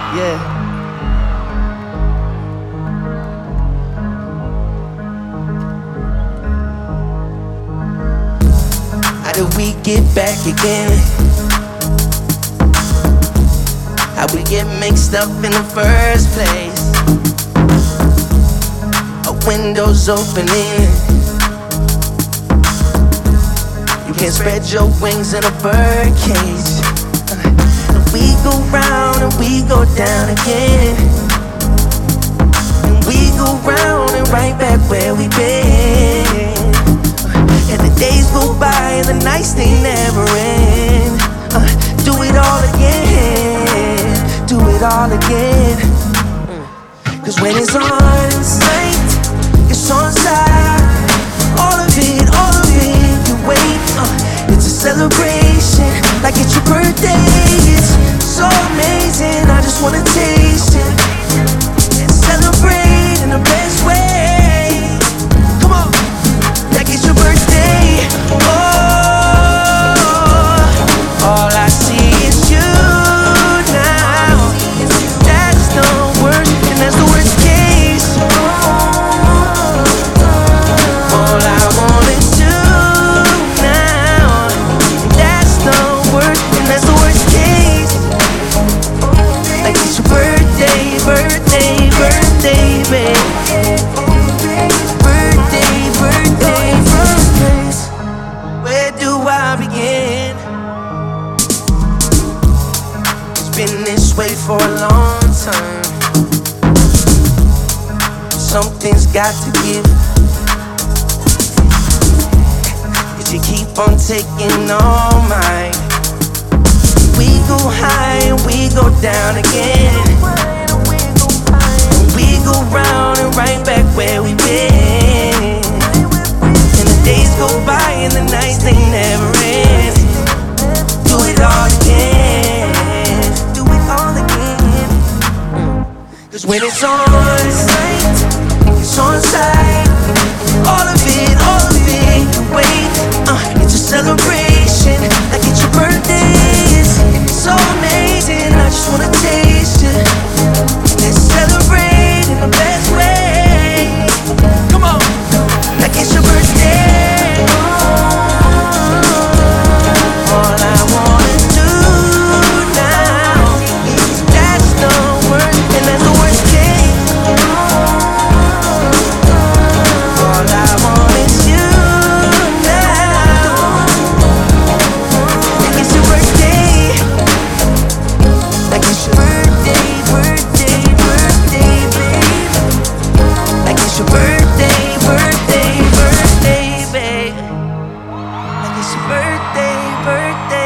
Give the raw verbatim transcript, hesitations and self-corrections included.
Yeah. How do we get back again? How we get mixed up in the first place? A window's opening. You can spread your wings in a bird cage. And we go round and we go down again. And we go round and right back where we been. And the days go by and the nights they never end. uh, Do it all again, do it all again. Cause when it's on sight, it's on sight. All of it, all of it, you wait. uh, It's a celebration, like it's your birthday. It's so amazing, I just wanna taste it and celebrate in the best way. Come on, like it's your birthday. Oh, all I see is you now. That's the worst, and that's the worst case. All I want is you now. That's the worst, and that's the worst case. Like it's your birthday, birthday, birthday, babe. Birthday, birthday, birthdays. Where do I begin? It's been this way for a long time. Something's got to give. Cause you keep on taking all mine. We go high and we go down again. We go round and right back where we been. And the days go by and the nights they never end. Do it all again, do it all again. Cause when it's on sight, it's on sight. All of it, all of it, you wait. uh, It's a celebration, like it's your birthday. It's so amazing, I just wanna taste it. Let's celebrate in the best way. Come on, like it's your birthday. All I wanna do now is that's the worst, and that's the worst case. All I want is you now. Like it's your birthday. Like it's your birthday, birthday, birthday, babe. Like it's your birthday, birthday, birthday, babe. Like it's your birthday, birthday.